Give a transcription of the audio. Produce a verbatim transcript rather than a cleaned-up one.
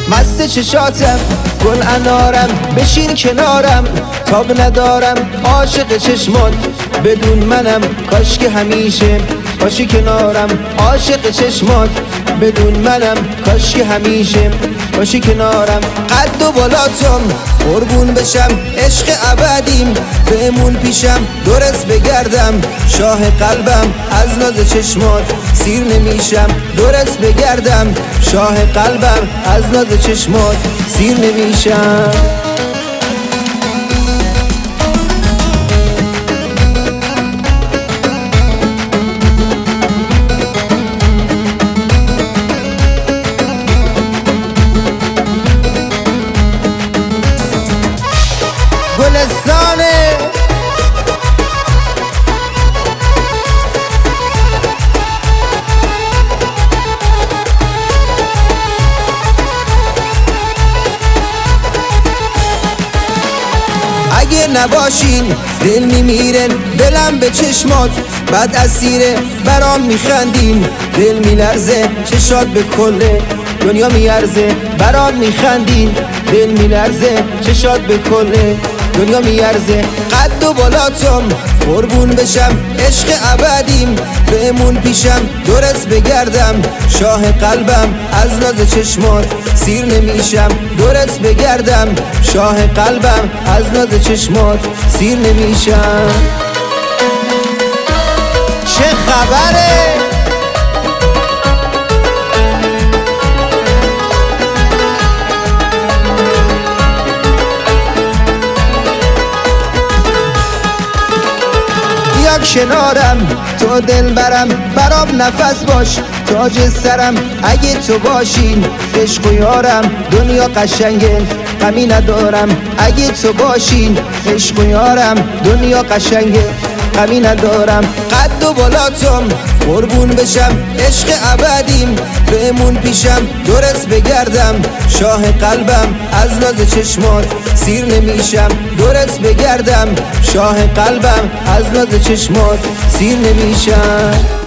مست چشاتم گل انارم، بشین کنارم تاب ندارم. عاشق چشمات بدون منم، کاش که همیشه باشی کنارم. عاشق چشمات بدون منم، کاش که همیشه باشی کنارم. قد و بالاتم قربون بشم، عشق ابدیم بمون پیشم. درست بگردم شاه قلبم، از ناز چشمات سیر نمیشم. درست بگردم شاه قلبم، از ناز چشمات سیر نمیشم. گلستانه اگه نباشین دل میمیرن، دلم به چشمات بعد اسیره. برام میخندین دل میلرزه، چشات به کله دنیا میارزه. برام میخندین دل میلرزه، چشات به کله دنیا میارزه. قد و بالاتم قربون بشم، عشق ابدیم بمون پیشم. درست بگردم شاه قلبم، از ناز چشمات سیر نمیشم. درست بگردم شاه قلبم، از ناز چشمات سیر نمیشم. چه خبره؟ کنارم تو دل برم، برام نفس باش تاج سرم. اگه تو باشین عشق و یارم، دنیا قشنگه غمی ندارم. اگه تو باشین عشق و یارم، دنیا قشنگه غمی ندارم. قد و بالاتم قربون بشم، عشق ابدیم بمون پیشم. درست بگردم شاه قلبم، از ناز چشمات سیر نمیشم. درست بگردم شاه قلبم، از ناز چشمات سیر نمیشم.